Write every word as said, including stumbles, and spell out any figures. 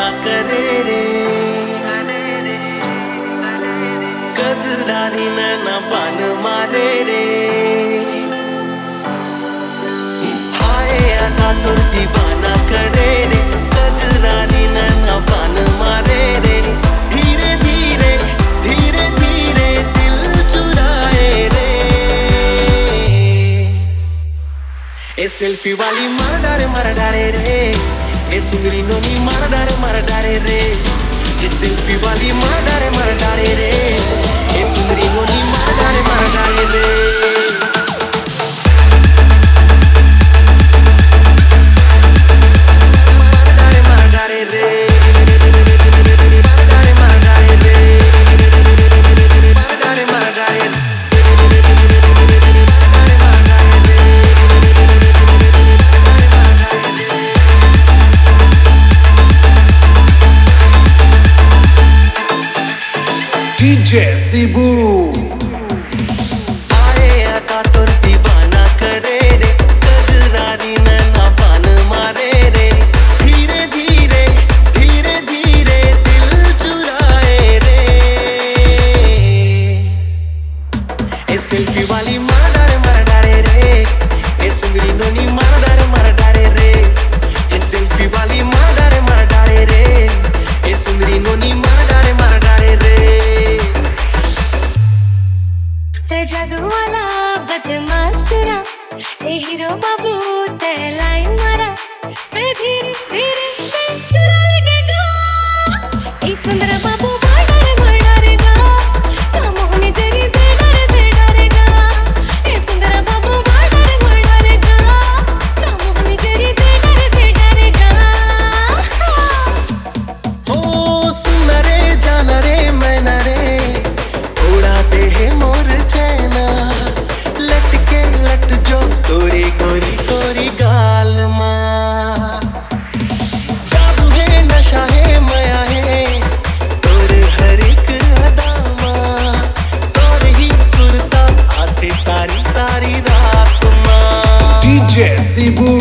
दीवाना करे रे, कजरारी नैना बान मारे रे। हाय आका तुर दीवाना करे रे, कजरारी नैना बान मारे रे। धीरे धीरे धीरे धीरे दिल चुराए रे। ए सेल्फी वाली मार डारे मार डारे रे, ए सुंदरी नोनी मार डारे मार डारे रे। ए सेल्फी वाली मार डारे मार डारे रे, ए सुंदरी नोनी मार डारे मार डारे रे। D J Sibu आए आका तुर दीवाना करे रे, कजरारी नैना बान मारे रे। धीरे धीरे धीरे धीरे दिल चुराए रे। ए सेल्फी वाली मार डारे मार डारे रे, ए सुंदरी नोनी मार डारे मार डारे रे। ए सेल्फी वाली मार डारे मार डारे रे, ए सुंदरी नोनी मार डारे मार डारे रे। ते जादू वाला बदमाश तेरा, ए हीरो बाबू ते लाइन मारा। ते धीरे धीरे ते चुरा लगेगा, ए सुंदर बाबू मार डारे मार डारेगा। काम होने जरी दे डारे दे डारेगा, ए सुंदर बाबू मार डारे मार डारेगा। काम होने जरी दे डारे दे डारेगा। हो सुन रे जान रे मैना रे, उड़ाते हैं मोर चैना। लटके लट जो गोरी गोरी गोरी गाल माँ। जादू है नशा है माया है, तोर हर एक अदा माँ। तोर ही सुरता आते सारी सारी रात माँ। D J Sibu